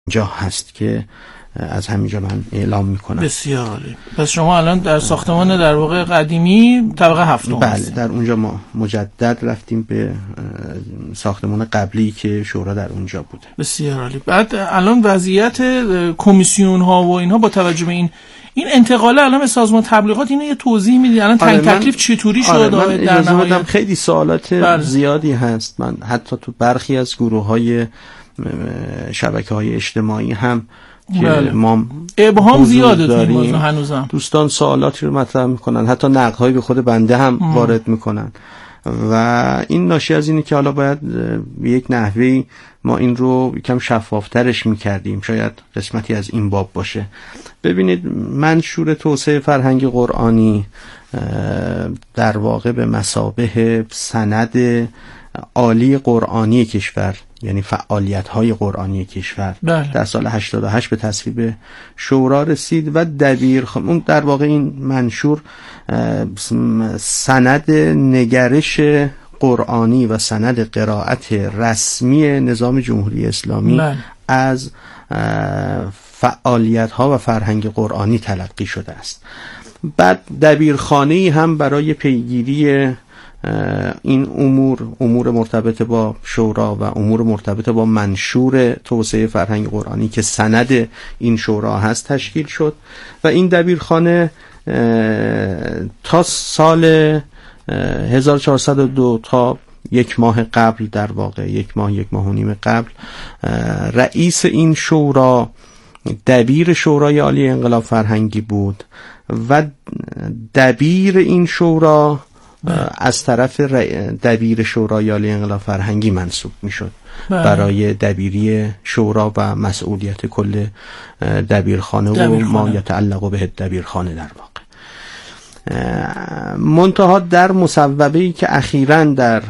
جا هست که از همینجا من اعلام میکنم. بسیار عالی. پس شما الان در ساختمان در واقع قدیمی طبقه 7 بله هستید. در اونجا ما مجدد رفتیم به ساختمان قبلی که شورا در اونجا بوده. بسیار عالی. بعد الان وضعیت کمیسیون ها و اینها با توجه به این انتقاله الان به سازمان تبلیغات اینو یه توضیح میدید الان تعیین تکلیف چطوری شد؟ من اجازه بدم خیلی سوالات زیادی هست. من حتی تو برخی از گروه‌های شبکه‌های اجتماعی هم که ما ابهام زیاده تو این موضوع هنوزم دوستان سوالاتی رو مطرح میکنن، حتی نقدهایی به خود بنده هم وارد میکنن و این ناشی از اینه که حالا باید به یک نحوی ما این رو یکم شفافترش میکردیم. شاید قسمتی از این باب باشه. ببینید منشور توسعه فرهنگ قرآنی در واقع به مثابه سند عالی قرآنی کشور، یعنی فعالیت‌های قرآنی کشور در سال 88 به تصویب شورا رسید و اون در واقع این منشور سند نگرش قرآنی و سند قرائت رسمی نظام جمهوری اسلامی از فعالیت‌ها و فرهنگ قرآنی تلقی شده است. بعد دبیرخانه‌ای هم برای پیگیری این امور مرتبط با شورا و امور مرتبط با منشور توسعه فرهنگ قرآنی که سند این شورا هست تشکیل شد و این دبیرخانه تا سال 1402 تا یک ماه قبل، در واقع یک ماه و نیم قبل، رئیس این شورا دبیر شورای عالی انقلاب فرهنگی بود و دبیر این شورا از طرف دبیر شورای عالی انقلاب فرهنگی منصوب میشد برای دبیری شورا و مسئولیت کل دبیرخانه و ما یتعلق به دبیرخانه در واقع. منتها در مصوبه‌ای که اخیراً در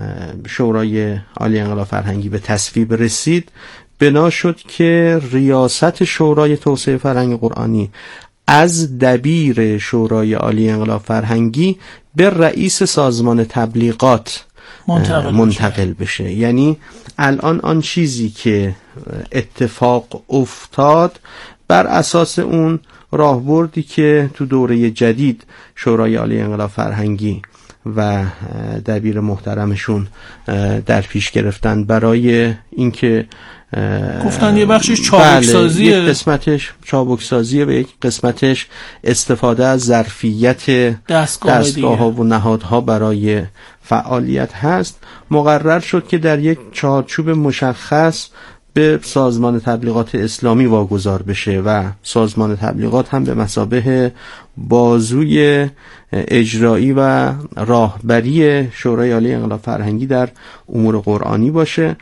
شورای عالی انقلاب فرهنگی به تصویب رسید بنا شد که ریاست شورای توسعه فرهنگ قرآنی از دبیر شورای عالی انقلاب فرهنگی به رئیس سازمان تبلیغات منتقل بشه. یعنی الان آن چیزی که اتفاق افتاد بر اساس اون راهبردی که تو دوره جدید شورای عالی انقلاب فرهنگی و دبیر محترمشون در پیش گرفتن برای اینکه گفتن یه بخشش چابکسازیه، یک قسمتش چابکسازیه و یک قسمتش استفاده از ظرفیت دستگاه‌ها و نهادها برای فعالیت هست، مقرر شد که در یک چارچوب مشخص به سازمان تبلیغات اسلامی واگذار بشه و سازمان تبلیغات هم به مثابه بازوی اجرایی و راهبری شورای عالی انقلاب فرهنگی در امور قرآنی باشه.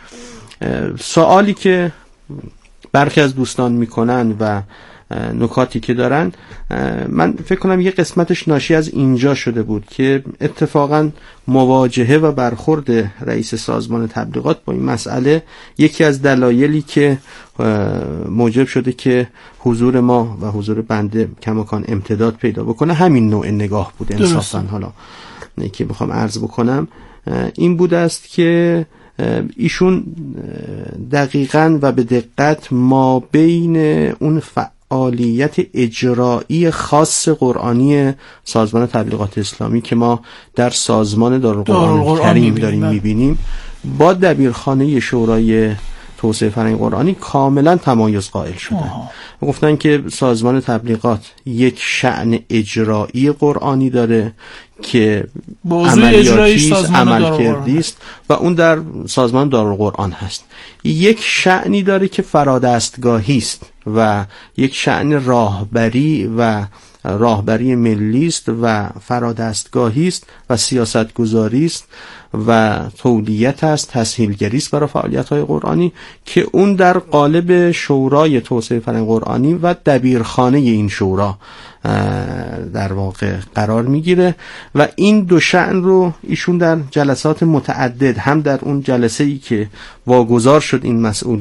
سوالی که برخی از دوستان میکنن و نکاتی که دارن، من فکر کنم یه قسمتش ناشی از اینجا شده بود که اتفاقا مواجهه و برخورد رئیس سازمان تبلیغات با این مسئله یکی از دلایلی که موجب شده که حضور ما و حضور بنده کماکان امتداد پیدا بکنه همین نوع نگاه بود. انصافا حالا که بخوام عرض بکنم این بود است که ایشون دقیقاً و به دقت ما بین اون فعالیت اجرایی خاص قرآنی سازمان تبلیغات اسلامی که ما در سازمان دارالقرآن کریم داریم میبینیم با دبیرخانه شورای توسعه فرهنگ قرآنی کاملا تمایز قائل شدن. گفتن که سازمان تبلیغات یک شأن اجرایی قرآنی داره که عملیاتی عملکردی است و اون در سازمان دارالقرآن هست. یک شأنی داره که فرادستگاهی است و یک شأن راهبری ملی است و فرادستگاهی است و سیاستگذاری است و تولیت است، تسهیلگری است برای فعالیت‌های قرآنی که اون در قالب شورای توسعه فرهنگ قرآنی و دبیرخانه این شورا در واقع قرار میگیره و این دو شأن رو ایشون در جلسات متعدد، هم در اون جلسه‌ای که واگذار شد این مسئولیت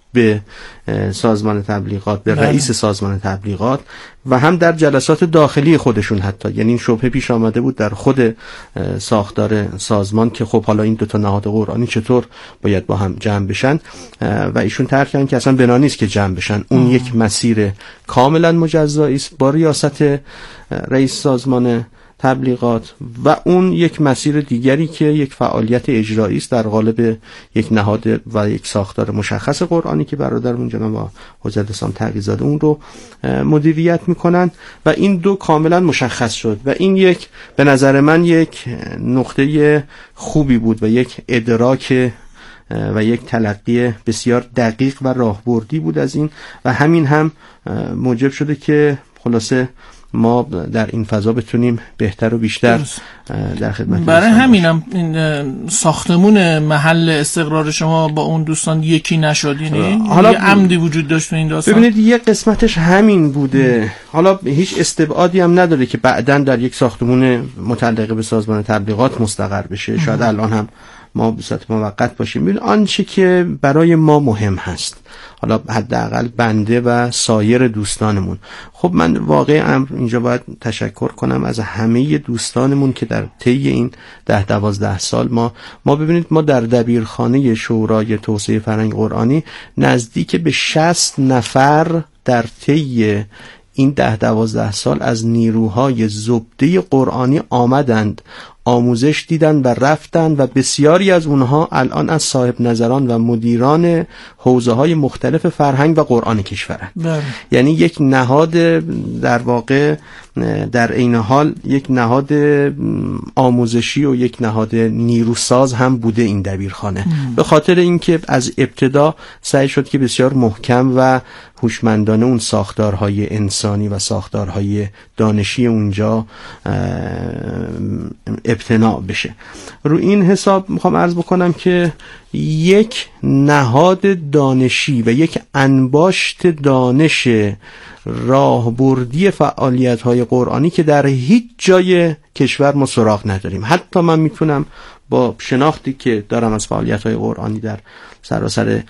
به سازمان تبلیغات، به رئیس سازمان تبلیغات و هم در جلسات داخلی خودشون حتی، یعنی این شبهه پیش آمده بود در خود ساختار سازمان که خب حالا این دو تا نهاد قرآنی چطور باید با هم جمع بشن و ایشون طرح کردن که اصلا بنا نیست که جمع بشن. اون یک مسیر کاملا مجزایی است با ریاست رئیس سازمان تبلیغات و اون یک مسیر دیگری که یک فعالیت اجرایی است در قالب یک نهاد و یک ساختار مشخص قرآنی که برادرمون جناب حجت اسلام تقی‌زاده اون رو مدیریت میکنن و این دو کاملا مشخص شد و این یک به نظر من یک نقطه خوبی بود و یک ادراک و یک تلقی بسیار دقیق و راهبردی بود از این و همین هم موجب شده که خلاصه ما در این فضا بتونیم بهتر و بیشتر در خدمت. برای همینم این ساختمون محل استقرار شما با اون دوستان یکی نشد، یعنی حالا عمدی وجود داشت این داستان. ببینید یه قسمتش همین بوده، حالا هیچ استبعادی هم نداره که بعداً در یک ساختمون متعلق به سازمان تبلیغات مستقر بشه. شاید الان هم ما به صورت موقت باشیم. ببین آنچه که برای ما مهم هست، حالا حداقل بنده و سایر دوستانمون، خب من واقعا اینجا باید تشکر کنم از همه دوستانمون که در طی این 10-12 سال ما ببینید ما در دبیرخانه شورای توسعه فرهنگ قرآنی نزدیک به 60 نفر در طی این 10-12 سال از نیروهای زبده قرآنی آمدند، آموزش دیدن و رفتن و بسیاری از اونها الان از صاحب نظران و مدیران حوزه های مختلف فرهنگ و قرآن کشورند. یعنی یک نهاد در واقع در این حال یک نهاد آموزشی و یک نهاد نیروساز هم بوده این دبیرخانه، به خاطر اینکه از ابتدا سعی شد که بسیار محکم و هوشمندانه اون ساختارهای انسانی و ساختارهای دانشی اونجا ابتناع بشه. رو این حساب میخوام عرض بکنم که یک نهاد دانشی و یک انباشت دانش راهبردی فعالیت‌های قرآنی که در هیچ جای کشور ما سراغ نداریم. حتی من میتونم با شناختی که دارم از فعالیت‌های قرآنی در سراسر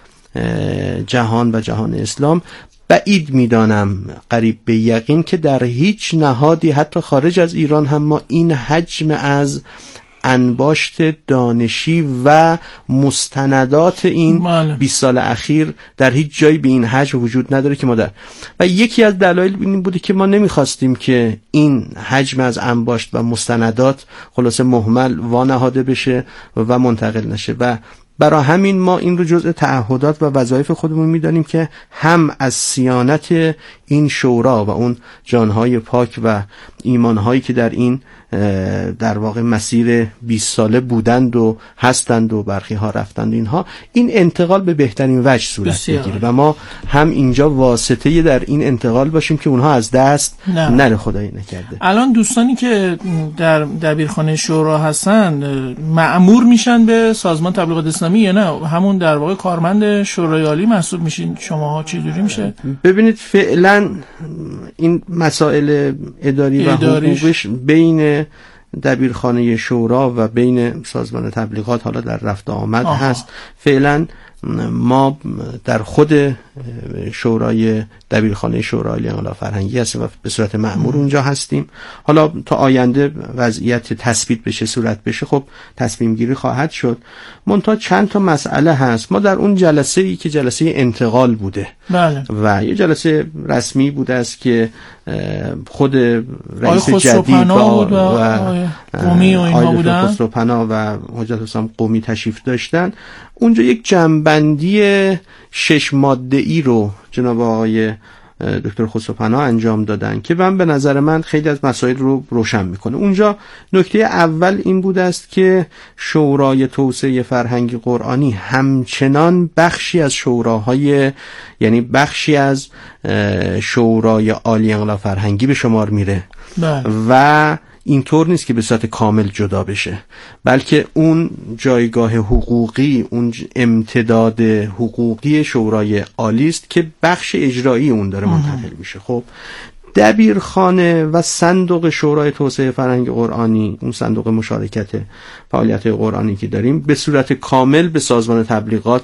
جهان و جهان اسلام بعید میدانم، قریب به یقین که در هیچ نهادی حتی خارج از ایران هم ما این حجم از انباشت دانشی و مستندات این 20 سال اخیر در هیچ جایی به این حجم وجود نداره که ما در. و یکی از دلایل این بوده که ما نمیخواستیم که این حجم از انباشت و مستندات خلاصه مهمل وانهاده بشه و منتقل نشه و برای همین ما این رو جزء تعهدات و وظایف خودمون میدانیم که هم از صیانت این شورا و اون جانهای پاک و ایمانهایی که در این در واقع مسیر 20 ساله بودند و هستند و برخی ها رفتند، اینها این انتقال به بهترین وجه صورت بگیره و ما هم اینجا واسطه در این انتقال باشیم که اونها از دست نره، خدایی نکرده. الان دوستانی که در دبیرخانه شورا هستن مأمور میشن به سازمان تبلیغات اسلامی یا نه همون در واقع کارمند شورای عالی محسوب میشین شماها؟ چه جوری میشه؟ ببینید فعلا این مسائل اداری و حقوقش بین دبیرخانه شورا و بین سازمان تبلیغات حالا در رفت آمد هست. فعلا ما در خود شورای دبیرخانه شورای انقلاب فرهنگی هستیم و به صورت مأمور اونجا هستیم. حالا تا آینده وضعیت تثبیت بشه، صورت بشه، خب تصمیم گیری خواهد شد. منتها چند تا مسئله هست. ما در اون جلسه ای که جلسه انتقال بوده و یه جلسه رسمی بوده است که خود رئیس جدید و قومی و اینها بودن، خسروپناه و حجت اسلام قومی تشریف داشتن. اونجا یک جمع‌بندی 6 ماده‌ای رو جناب آقای دکتر خسروپناه انجام دادن که به نظر من خیلی از مسائل رو روشن میکنه. اونجا نکته اول این بود است که شورای توسعه فرهنگ قرآنی همچنان بخشی از شوراهای، یعنی بخشی از شورای عالی انقلاب فرهنگی به شمار میره و اینطور نیست که به صورت کامل جدا بشه، بلکه اون جایگاه حقوقی، اون امتداد حقوقی شورای عالی است که بخش اجرایی اون داره منتقل میشه. خب دبیرخانه و صندوق شورای توسعه فرهنگ قرآنی، اون صندوق مشارکت فعالیت‌های قرآنی که داریم، به صورت کامل به سازمان تبلیغات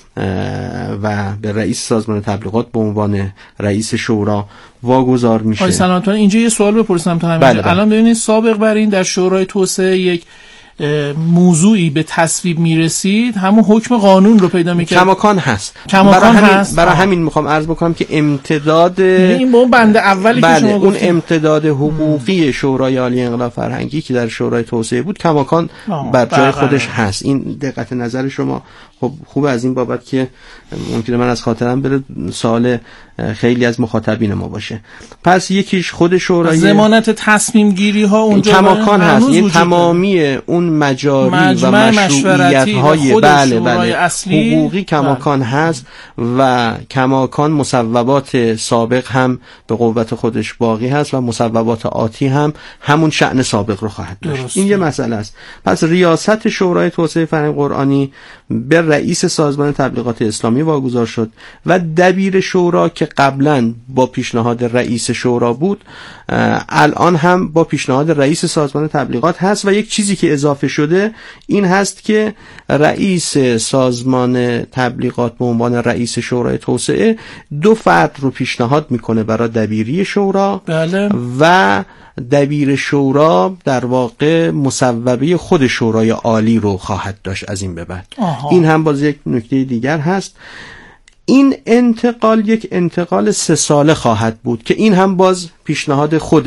و به رئیس سازمان تبلیغات به عنوان رئیس شورا واگذار میشه. آقای سلامتان اینجا یه سوال بپرسم تا همین الان ببینید سابق بر این در شورای توسعه یک موضوعی به تصویب میرسید همون حکم قانون رو پیدا میکرد. کماکان هست. برای همین میخوام عرض بکنم که امتداد این با بنده اولی که شما اون امتداد حقوقی شورای عالی انقلاب فرهنگی که در شورای توسعه بود کماکان بر جای خودش هست. این دقت نظر شما خب خوب از این بابت که ممکنه من از خاطرم بره سوال خیلی از مخاطبین ما باشه. پس یکیش خود شورای ضمانت تصمیم گیری ها اونجا کماکان هست. این تمامی اون مجاری و مشروعیت های بله حقوقی کماکان هست و کماکان مصوبات سابق هم به قوت خودش باقی هست و مصوبات آتی هم همون شأن سابق رو خواهد داشت. این یه مسئله است. پس ریاست شورای توسعه فرهنگ قرآنی به رئیس سازمان تبلیغات اسلامی واگذار شد و دبیر شورا که قبلا با پیشنهاد رئیس شورا بود الان هم با پیشنهاد رئیس سازمان تبلیغات هست و یک چیزی که اضافه شده این هست که رئیس سازمان تبلیغات به عنوان رئیس شورای توسعه 2 فرد رو پیشنهاد میکنه برای دبیری شورا. بله. و دبیر شورا در واقع مصوبه خود شورای عالی رو خواهد داشت از این به بعد. این هم باز یک نکته دیگر هست. این انتقال یک انتقال 3 ساله خواهد بود که این هم باز پیشنهاد خود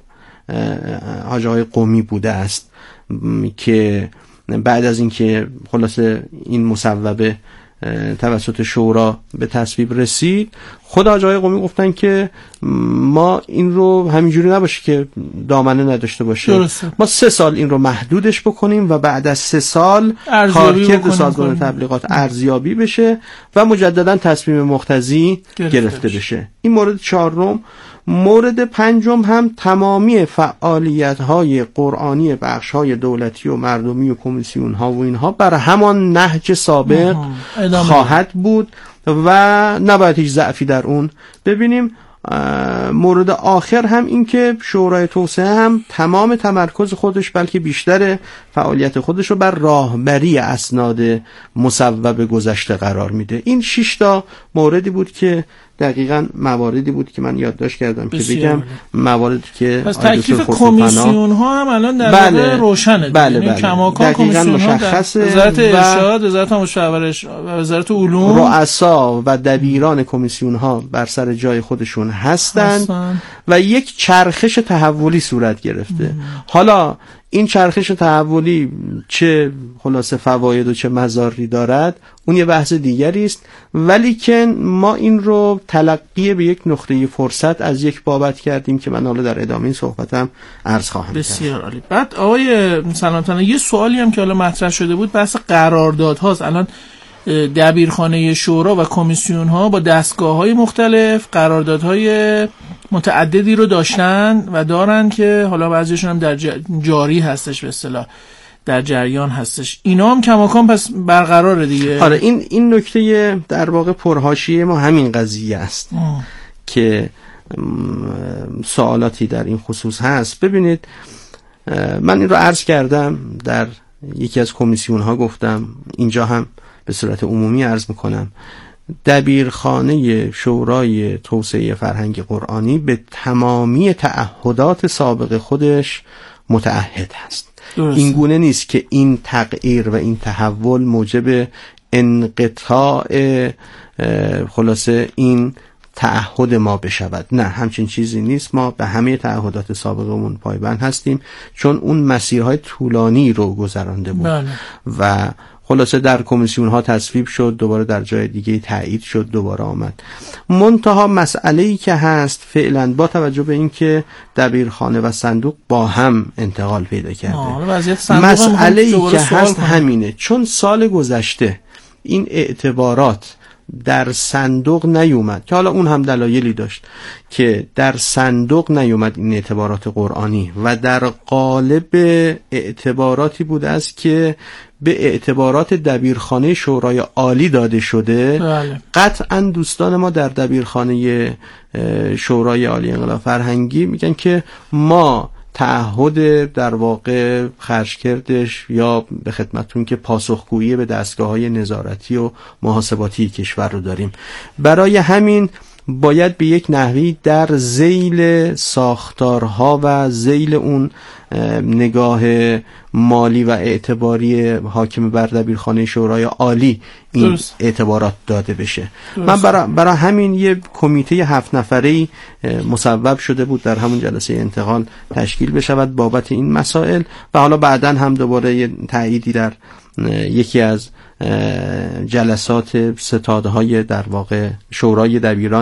حاج آقای قمی بوده است که بعد از اینکه خلاصه این مصوبه توسط شورا به تصویب رسید خود حاج آقای قمی گفتن که ما این رو همینجوری نباشه که دامنه نداشته باشه. درسته. ما 3 سال این رو محدودش بکنیم و بعد از 3 سال کارکرد سازمان تبلیغات ارزیابی بشه و مجددا تصمیم مقتضی گرفته بشه. این مورد 4. مورد 5 هم تمامی فعالیت‌های قرآنی بخش‌های دولتی و مردمی و کمیسیون‌ها و اینها بر همان نهج سابق خواهد بود و نباید هیچ ضعفی در اون ببینیم. مورد آخر هم این که شورای توسعه هم تمام تمرکز خودش بلکه بیشتر فعالیت خودش رو بر راهبری اسناد مصوب گذشته قرار میده. این 6 تا موردی بود که دقیقاً مواردی بود که من یادداشت کردم که بگم مواردی که پس تکلیف کمیسیون ها هم الان در واقع روشنه. بله. کماکان کمیسیون ها وزارت ارشاد، وزارت مشاورش و وزارت علوم، رؤسا و دبیران کمیسیون ها بر سر جای خودشون هستند و یک چرخش تحولی صورت گرفته. حالا این چرخش تحولی چه خلاصه فواید و چه مضاری دارد اون یه بحث دیگری است، ولی که ما این رو تلقی به یک نقطه فرصت از یک بابت کردیم که من حالا در ادامه این صحبتم عرض خواهم کرد. بسیار عالی. بعد آقای سلامتان یه سوالی هم که حالا مطرح شده بود بحث قراردادهاست. الان دبیرخانه شورا و کمیسیون ها با دستگاه های مختلف قراردادهای متعددی رو داشتن و دارن که حالا بعضیشون هم در جاری هستش، به اصطلاح در جریان هستش. اینا هم کماکان پس برقراره دیگه. آره این نکته در واقع پرحاشیه ما همین قضیه است که سوالاتی در این خصوص هست. ببینید من این رو عرض کردم در یکی از کمیسیون ها، گفتم اینجا هم به صورت عمومی عرض میکنم. دبیرخانه شورای توسعه فرهنگ قرآنی به تمامی تعهدات سابق خودش متعهد هست. این گونه نیست که این تغییر و این تحول موجب انقطاع خلاصه این تعهد ما بشود. نه، همچین چیزی نیست. ما به همه تعهدات سابقمون پایبند هستیم چون اون مسیرهای طولانی رو گذرانده بود. و خلاصه در کمیسیون ها تصویب شد، دوباره در جای دیگه تایید شد، دوباره آمد. منتها مسئله‌ای که هست فعلا با توجه به اینکه دبیرخانه و صندوق با هم انتقال پیدا کرده، مسئله‌ای که هست همینه. چون سال گذشته این اعتبارات در صندوق نیومد، که حالا اون هم دلایلی داشت که در صندوق نیومد این اعتبارات قرآنی و در قالب اعتباراتی بود است که به اعتبارات دبیرخانه شورای عالی داده شده. بله. قطعا دوستان ما در دبیرخانه شورای عالی انقلاب فرهنگی میگن که ما تعهد در واقع خرجکردش یا به خدمتون که پاسخگویی به دستگاه‌های نظارتی و محاسباتی کشور رو داریم. برای همین باید به یک نحوی در ذیل ساختارها و ذیل اون نگاه مالی و اعتباری حاکم بر دبیرخانه شورای عالی این درست. اعتبارات داده بشه. درست. من برای همین یه کمیته 7 نفره‌ای مصوب شده بود در همون جلسه انتقال تشکیل بشود بابت این مسائل و حالا بعداً هم دوباره یه تأییدی در یکی از جلسات ستادهای در واقع شورای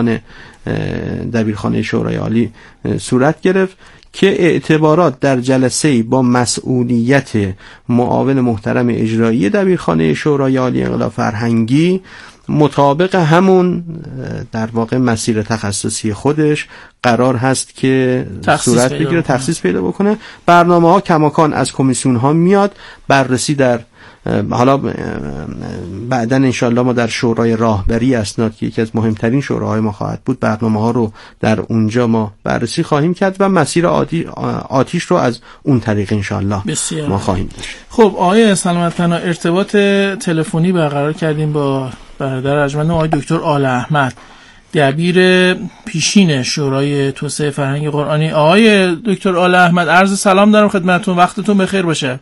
دبیرخانه شورای عالی صورت گرفت که اعتبارات در جلسه با مسئولیت معاون محترم اجرایی دبیرخانه شورای عالی انقلاب فرهنگی مطابق همون در واقع مسیر تخصصی خودش قرار هست که صورت بگیره، تخصیص پیدا بکنه. برنامه ها کماکان از کمیسیون ها میاد، بررسی در حالا بعداً انشاءالله ما در شورای راهبری اسناد که یکی از مهمترین شوراهای ما خواهد بود، برنامه ها رو در اونجا ما بررسی خواهیم کرد و مسیر آتیش رو از اون طریق انشاءالله ما خواهیم داشت. خب آقای سلامت پناه، ارتباط تلفنی برقرار کردیم با برادر ارجمند آقای دکتر آل احمد، دبیر پیشین شورای توسعه فرهنگ قرآنی. آقای دکتر آل احمد، عرض سلام دارم خدمتتون، وقتتون بخیر باشه.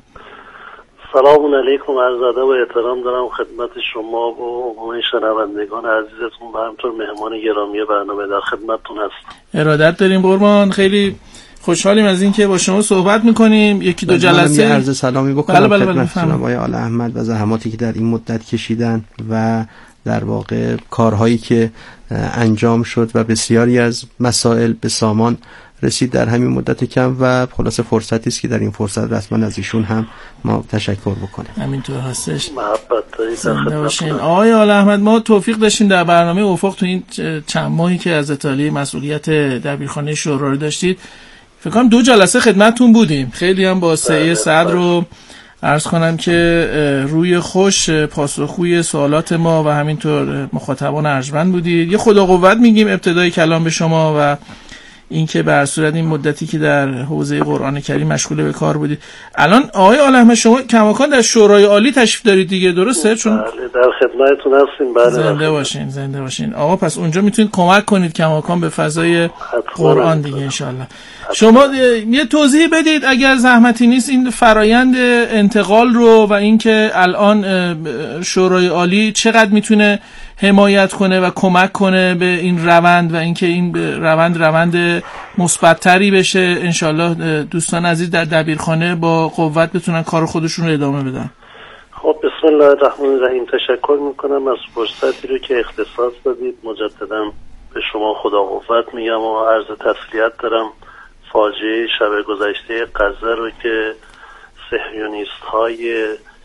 سلام علیکم، عرض ادب و احترام دارم خدمت شما و عموم شنوندگان عزیزتون و همینطور مهمان گرامی برنامه در خدمتتون هستم. ارادت داریم قربان، خیلی خوشحالیم از اینکه با شما صحبت میکنیم. یکی دو جلسه عرض سلامی بکنم خدمت آقای آل احمد و زحماتی که در این مدت کشیدن و در واقع کارهایی که انجام شد و بسیاری از مسائل به سامان رسید در همین مدت کم و خلاصه فرصتی است که در این فرصت رسما از ایشون هم ما تشکر بکنیم. همینطور هستش. محبت دارید. آقای آل احمد، ما توفیق داشتیم در برنامه افق تو این چند ماهی که از اطالیه مسئولیت دبیرخانه شورا رو داشتید، فکر کنم 2 جلسه خدمتتون بودیم. خیلی هم با سعی صدر رو عرض کنم که روی خوش پاسخگوی سوالات ما و همینطور مخاطبان ارجمند بودید. یه خدا قوت میگیم ابتدای کلام به شما و اینکه به هر صورت این مدتی که در حوزه قرآن کریم مشغول به کار بودید. الان آقای آل احمد شما کماکان در شورای عالی تشریف دارید دیگه، درسته؟ چون بله در خدمتتون هستیم. بله زنده باشین آقا. پس اونجا میتونید کمک کنید کماکان به فضای قرآن دیگه انشالله. شما یه توضیح بدید اگر زحمتی نیست این فرایند انتقال رو و اینکه الان شورای عالی چقدر میتونه حمایت کنه و کمک کنه به این روند و اینکه این روند مثبت‌تری بشه. انشالله دوستان عزیز در دبیرخانه با قوت بتونن کار خودشون رو ادامه بدن. خب بسم الله الرحمن الرحیم. تشکر میکنم از فرصتی رو که اختصاص دادید. مجددا به شما خدا قوت میگم و عرض تسلیت دارم. فاجعه شب گذشته غزه رو که صهیونیست های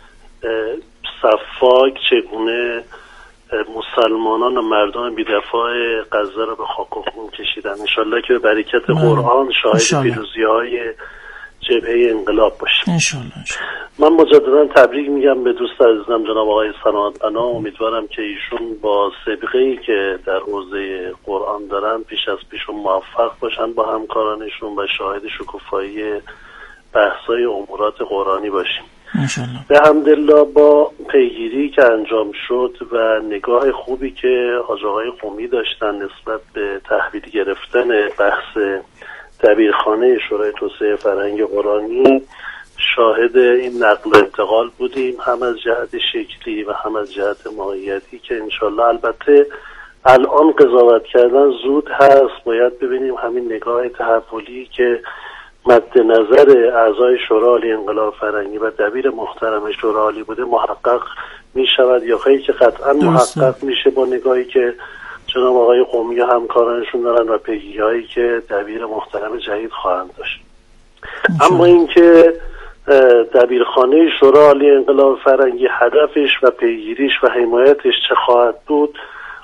صفاک چگونه مسلمانان و مردم بی‌دفاع غزه رو به خاک و خون کشیدن. انشالله که به برکت قرآن شاهد پیروزی‌های جبهه انقلاب باشیم. انشالله. من مجددا تبریک میگم به دوست عزیزم جناب آقای سلامت پناه. امیدوارم که ایشون با سابقه‌ای که در حوزه قرآن دارن پیش از پیشون موفق باشن با همکارانشون و شاهد شکوفایی بحث‌های امورات قرآنی باشیم. انشالله. به حمدالله با پیگیری که انجام شد و نگاه خوبی که حاج آقای قمی داشتن نسبت به تحویل گرفتن بحث دبیرخانه شورای توسعه فرهنگ قرآنی، شاهد این نقل و انتقال بودیم، هم از جهت شکلی و هم از جهت ماهیتی که انشالله البته الان قضاوت کردن زود هست. باید ببینیم همین نگاه تحولی که مد نظر اعضای شورای عالی انقلاب فرهنگی و دبیر محترم شورای عالی بوده محقق می شود یا خیلی که قطعا محقق میشه با نگاهی که جناب آقای قمی و همکارانشون دارن و پیگیری‌هایی که دبیر محترم جدید خواهند داشت. اما اینکه دبیرخانه شورای عالی انقلاب فرهنگی هدفش و پیگیریش و حمایتش چه خواهد بود،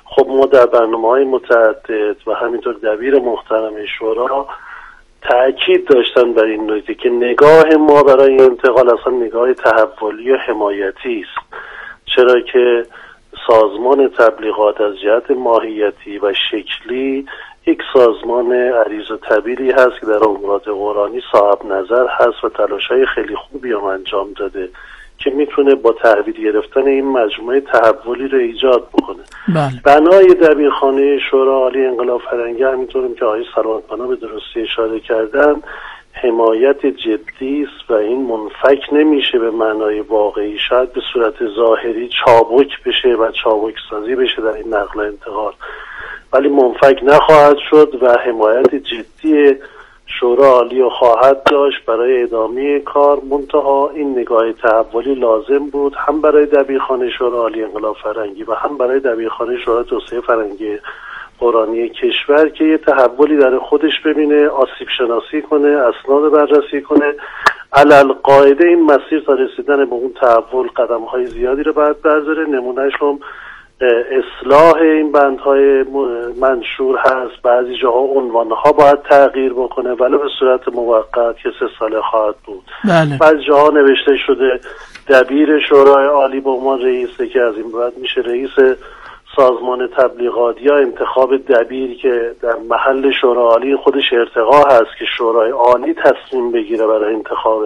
خب ما در برنامه‌های متعدد و همینطور دبیر محترم شورا تأکید داشتن بر این نکته که نگاه ما برای انتقال اصلا نگاه تحولی و حمایتی است، چرا که سازمان تبلیغات از جهت ماهیتی و شکلی یک سازمان عریض و طبیعی هست که در امورات قرآنی صاحب نظر هست و تلاش‌های خیلی خوبی هم انجام داده که میتونه با تحویل گرفتن این مجموعه تحولی رو ایجاد بکنه. بنای دبیرخانه شورای عالی انقلاب فرهنگی همینطورم که آقای سلامت‌پناه به درستی اشاره کردن حمایت جدی است و این منفک نمیشه به معنای واقعی، شاید به صورت ظاهری چابک بشه و چابک سازی بشه در این نقل و انتقال، ولی منفک نخواهد شد و حمایت جدی شورای عالی رو خواهد داشت برای ادامه کار. منتها این نگاه تحولی لازم بود هم برای دبیرخانه شورای عالی انقلاب فرهنگی و هم برای دبیرخانه شورای توسعه فرهنگی قرآنی کشور که یه تحولی در خودش ببینه، آسیب شناسی کنه، اسناد بررسی کنه. علل قاعده این مسیر تا رسیدن به اون تحول قدم‌های زیادی رو باید برداره. نمونهش هم اصلاح این بندهای منشور هست، بعضی جاها عنوانها باید تغییر بکنه ولی به صورت موقت که 3 ساله خواهد بود. بعضی جاها نوشته شده دبیر شورای عالی به عنوان رئیسه که از این بعد میشه رئیس سازمان تبلیغات، یا انتخاب دبیر که در محل شورای عالی خودش ارتقا هست که شورای عالی تصمیم بگیره برای انتخاب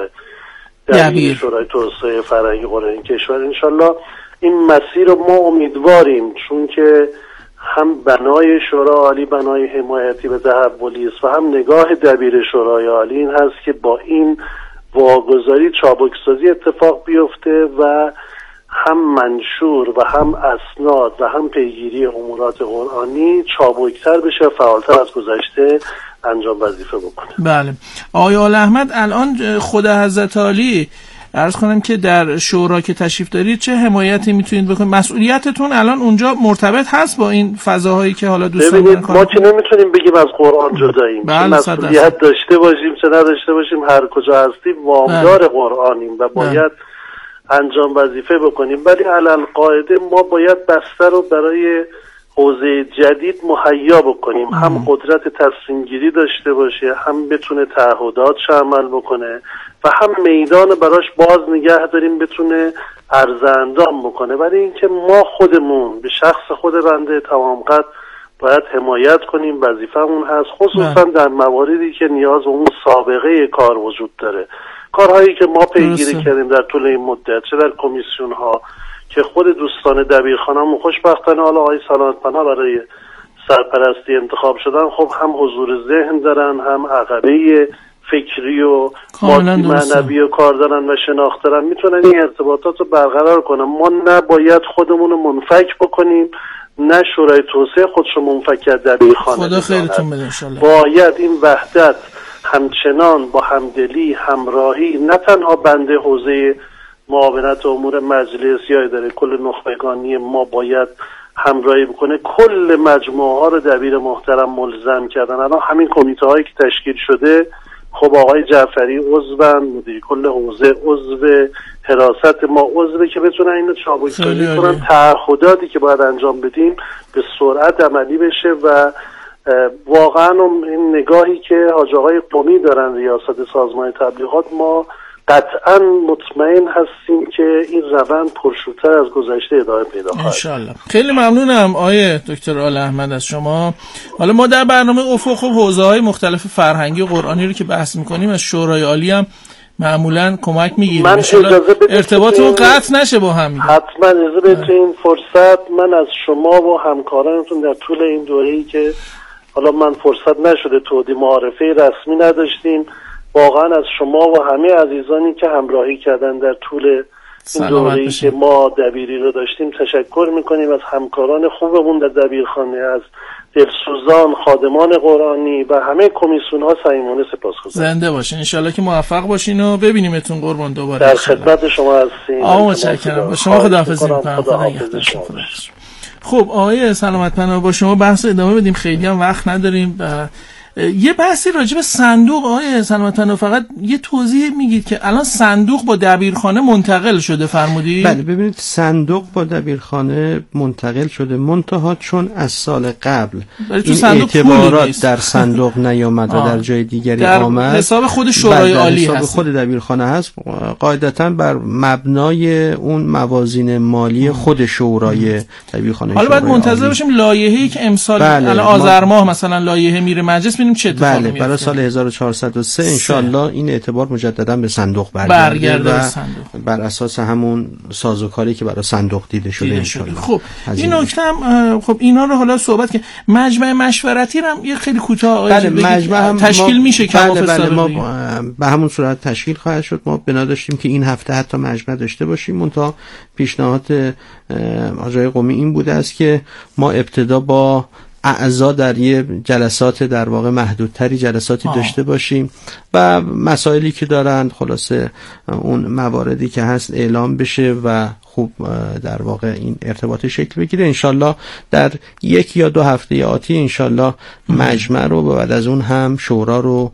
دبیر شورای توسعه فرهنگی قرآنی کشور. انشالله این مسیر رو ما امیدواریم، چون که هم بنای شورای عالی بنای حمایتی به تحولی است و هم نگاه دبیر شورای عالی این هست که با این واگذاری چابکسازی اتفاق بیفته و هم منشور و هم اسناد و هم پیگیری امورات قرآنی چابکتر بشه، فعالتر از گذشته انجام وظیفه بکنه. بله آقای آل احمد، الان خود حضرت عالی عرض کنم که در شورا که تشریف دارید چه حمایتی میتونید بکنید؟ مسئولیتتون الان اونجا مرتبط هست با این فضاهایی که حالا دوستان ببینید ما که نمیتونیم بگیم از قرآن جداییم، مسئولیت داشته باشیم چه نداشته باشیم، هر کجا هستیم وامدار قرآنیم و باید انجام وظیفه بکنیم، ولی علل قاعده ما باید بستر رو برای حوزه جدید مهیا بکنیم، هم قدرت تصمیم گیری داشته باشه، هم بتونه تعهداتش عمل بکنه و هم میدان براش باز نگه داریم بتونه عرضه اندام بکنه. ولی اینکه ما خودمون به شخص خود بنده تمام قد باید حمایت کنیم، وظیفه‌مون هست، خصوصا در مواردی که نیاز به اون سابقه کار وجود داره. کارهایی که ما پیگیری کردیم در طول این مدت، چه در کمیسیون ها که خود دوستان دبیرخانه‌مون خوشبختانه حالا آقای سلامت‌پناه برای سرپرستی انتخاب شدن، خب هم حضور ذهن دارن، هم عقبه فکری و مادی معنوی و کار دارن و شناخت دارن، میتونن این ارتباطات رو برقرار کنن. ما نباید خودمون رو منفک بکنیم، نه شورای توسعه خودش رو منفک کرد دبیرخانه. خدا خیرتون بده انشالله. باید این وحدت همچنان با همدلی، همراهی، نه تنها بنده حوزه معاونت امور مجلس یا اداره کل نخبگانی ما باید همراهی بکنه، کل مجموعه ها رو دبیر محترم ملزم کردن. الان همین کمیته هایی که تشکیل شده، خب آقای جعفری عضوان، مدیر کل حوزه عضو، حراست ما عضو، که بتونن اینو چابکسازی کنن، تعهداتی که باید انجام بدیم به سرعت عملی بشه و واقعا این نگاهی که حاج آقای قمی دارن ریاست سازمان تبلیغات، ما قطعا مطمئن هستیم که این روند پرشورتر از گذشته ادامه پیدا خواهد. انشالله. خیلی ممنونم آقای دکتر آل احمد از شما. حالا ما در برنامه افق و حوزه‌های مختلف فرهنگی و قرآنی رو که بحث می‌کنیم از شورای عالی هم معمولا کمک می‌گیریم. ارتباطمون قطع نشه با هم. حتما اجازه بدید این فرصت من از شما و همکارانتون در طول این دوره‌ای که حالا من فرصت نشده تودی معارفه رسمی نداشتیم، واقعا از شما و همه عزیزانی که همراهی کردن در طول این دوره‌ای که ما دبیری رو داشتیم تشکر میکنیم. از همکاران خوبمون در دبیرخانه، از دلسوزان، خادمان قرآنی و همه کمیسیون ها صمیمانه سپاسگزارم. زنده باشین، انشالله که موفق باشین و ببینیمتون قربان دوباره. در خدمت شما هستیم. متشکرم. با شما خداحافظی میکنم. خب آقای سلامت‌پناه، با شما بحث ادامه بدیم، خیلی هم وقت نداریم و یه بحثی راجع به صندوق آقای سلامت‌طلب، فقط یه توضیح میگید که الان صندوق با دبیرخانه منتقل شده فرمودید؟ بله ببینید صندوق با دبیرخانه منتقل شده، منتها چون از سال قبل این اعتبارات در صندوق نیامد و در جای دیگری آمد، حساب خود شورای عالی هست، حساب خود دبیرخانه هست، قاعدتاً بر مبنای اون موازین مالی خود شورای دبیرخانه. حالا باید منتظر باشیم لایحه‌ای که امسال الان آذر ماه مثلا لایحه میره مجلس، ببینیم چه اتفاقی میفته. برای سال 1403 ان شاء الله این اعتبار مجددا به صندوق برگرده و بر اساس همون سازوکاری که برای صندوق دیده شده ان شاء الله. خب این نکته هم خب اینا رو حالا صحبت که مجمع مشورتی هم یه خیلی کوتاه مجمع تشکیل میشه که ما به همون صورت تشکیل خواهد شد. ما بنا داشتیم که این هفته حتی مجمع داشته باشیم، منتها پیشنهاد آقای قمی این بوده است که ما ابتدا با اعضا در یه جلسات در واقع محدودتری جلساتی داشته باشیم و مسائلی که دارند خلاصه اون مواردی که هست اعلام بشه و خوب در واقع این ارتباط شکل بگیره. انشالله در 1 یا 2 هفته آتی انشالله مجمع رو و بعد از اون هم شورا رو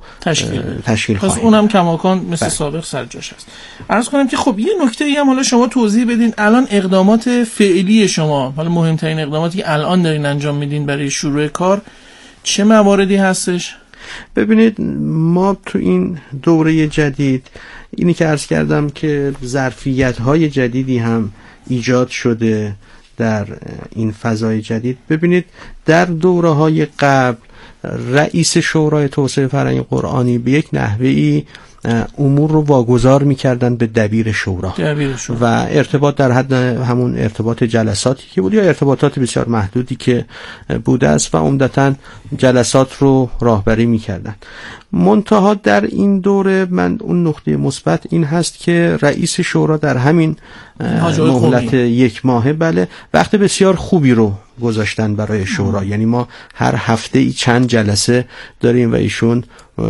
تشکیل خواهیم. پس اونم کماکان مثل سابق سر جاش هست. عرض کنم که خب یه نکته ای هم حالا شما توضیح بدین، الان اقدامات فعلی شما، حالا مهمترین اقداماتی که الان دارین انجام میدین برای شروع کار چه مواردی هستش؟ ببینید ما تو این دوره جدید اینی که عرض کردم که ظرفیت‌های جدیدی هم ایجاد شده در این فضای جدید. ببینید در دوره‌های قبل رئیس شورای توسعه فرهنگ قرآنی به یک نحوه‌ای امور رو واگذار می‌کردن به دبیر شورا و ارتباط در حد همون ارتباط جلساتی که بود یا ارتباطات بسیار محدودی که بوده است و عمدتاً جلسات رو راهبری می‌کردن. منتها در این دوره من اون نقطه مثبت این هست که رئیس شورا در همین مهلت 1 ماهه وقت بسیار خوبی رو گذاشتن برای شورا. یعنی ما هر هفته ای چند جلسه داریم و ایشون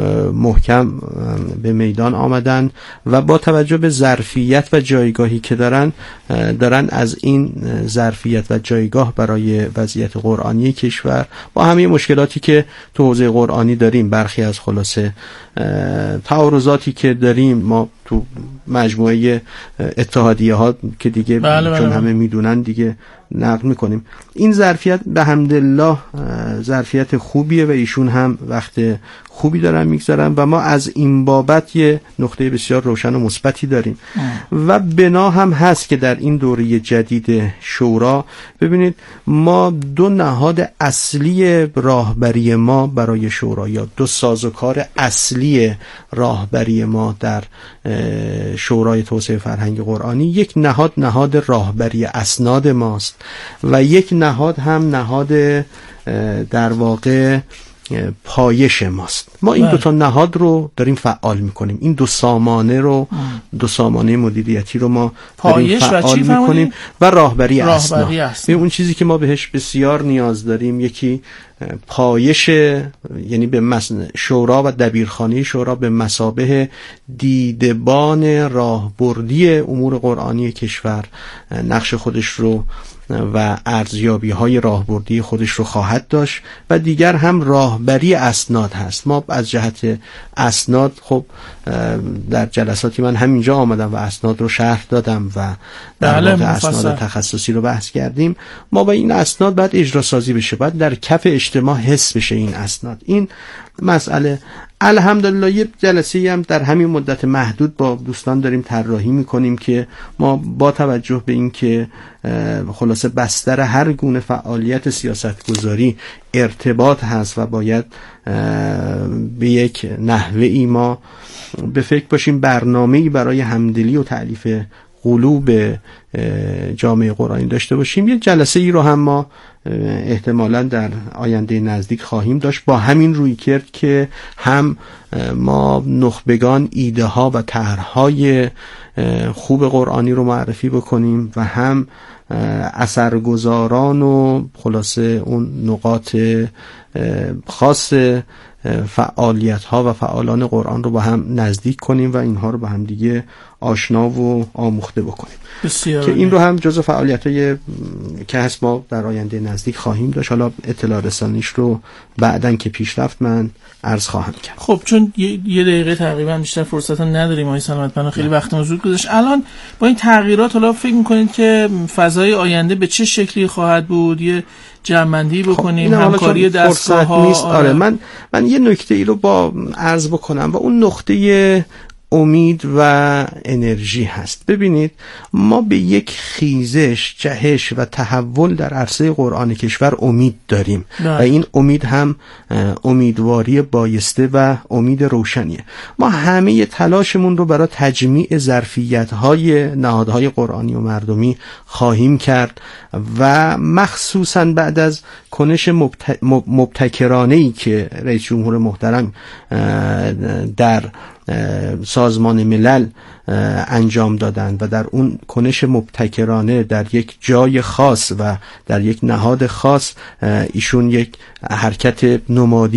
محکم به میدان آمدن و با توجه به ظرفیت و جایگاهی که دارن از این ظرفیت و جایگاه برای وضعیت قرآنی کشور با همه مشکلاتی که تو حوزه قرآنی داریم، برخی از خلاصه تعارضاتی که داریم ما تو مجموعه اتحادیه ها که دیگه چون همه میدونن دیگه نقل میکنیم، این ظرفیت به حمدالله ظرفیت خوبیه و ایشون هم وقت خوبی دارن میگذارن و ما از این بابت یه نقطه بسیار روشن و مثبتی داریم و بنا هم هست که در این دوره جدید شورا ببینید ما 2 نهاد اصلی راهبری ما برای شورا یا 2 سازوکار اصلی راهبری ما در شورای توسعه فرهنگ قرآنی، یک نهاد راهبری اسناد ماست و یک نهاد هم نهاد در واقع پایش ماست. ما این 2 نهاد رو داریم فعال میکنیم. این 2 سامانه رو 2 سامانه مدیریتی رو ما داریم فعال میکنیم و راهبری اسناد. اون چیزی که ما بهش بسیار نیاز داریم، یکی پایش، یعنی به شورا و دبیرخانه شورا به مثابه دیدبان راهبردی امور قرآنی کشور نقش خودش رو و ارزیابی‌های راهبردی خودش رو خواهد داشت و دیگر هم راهبری اسناد هست. ما از جهت اسناد خب در جلساتی من همینجا آمدم و اسناد رو شرح دادم و در واقع اسناد تخصصی رو بحث کردیم. ما با این اسناد باید اجرا سازی بشه، باید در کف اجتماع حس بشه این اسناد. این مسئله الحمدلله یه جلسه هم در همین مدت محدود با دوستان داریم طراحی میکنیم که ما با توجه به این که خلاصه بستر هر گونه فعالیت سیاستگذاری ارتباط هست و باید به یک نحوه‌ای ما به فکر باشیم برنامه‌ای برای همدلی و تألیف قلوب جامعه قرآنی داشته باشیم. یه جلسه ای رو هم ما احتمالاً در آینده نزدیک خواهیم داشت با همین رویکرد که هم ما نخبگان ایده ها و طرح‌های خوب قرآنی رو معرفی بکنیم و هم اثرگذاران و خلاصه اون نقاط خاص فعالیت ها و فعالان قرآن رو با هم نزدیک کنیم و اینها رو با هم دیگه آشنا و آموخته بکنیم که این رو هم جزو فعالیت های که هست ما در آینده نزدیک خواهیم داشت. حالا اطلاع رسانیش رو بعدن که پیش رفت من عرض خواهم کرد. خب چون یه دقیقه تقریبا بیشتر فرصت نداریم آقای سلامت پناه، خیلی وقت زود گذشت. الان با این تغییرات حالا فکر می‌کنید که فضای آینده به چه شکلی خواهد بود؟ یه جمع‌بندی بکنیم، همکاری دستگاه‌ها. آره من یه نکته ای رو با عرض بکنم و اون نقطه امید و انرژی هست. ببینید ما به یک خیزش، جهش و تحول در عرصه قرآن کشور امید داریم و این امید هم امیدواری بایسته و امید روشنیه. ما همه تلاشمون رو برای تجمیع ظرفیت‌های نهادهای قرآنی و مردمی خواهیم کرد و مخصوصاً بعد از کنش مبتکرانه‌ای که رئیس جمهور محترم در سازمان ملل انجام دادند و در اون کنش مبتکرانه در یک جای خاص و در یک نهاد خاص ایشون یک حرکت نمادی